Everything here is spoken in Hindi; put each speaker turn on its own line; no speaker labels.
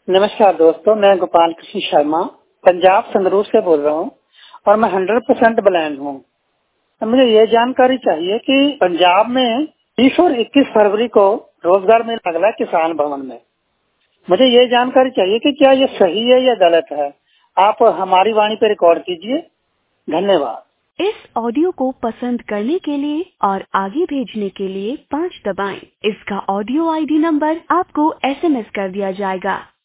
नमस्कार दोस्तों, मैं गोपाल कृष्ण शर्मा पंजाब संगरूर से बोल रहा हूँ और मैं 100% ब्लाइंड हूँ। मुझे ये जानकारी चाहिए कि पंजाब में 20 और 21 फरवरी को रोजगार मेला लग रहा है किसान भवन में। मुझे ये जानकारी चाहिए कि क्या ये सही है या गलत है। आप हमारी वाणी पे रिकॉर्ड कीजिए। धन्यवाद।
इस ऑडियो को पसंद करने के लिए और आगे भेजने के लिए 5 दबाएं। इसका ऑडियो आईडी नंबर आपको SMS कर दिया जाएगा।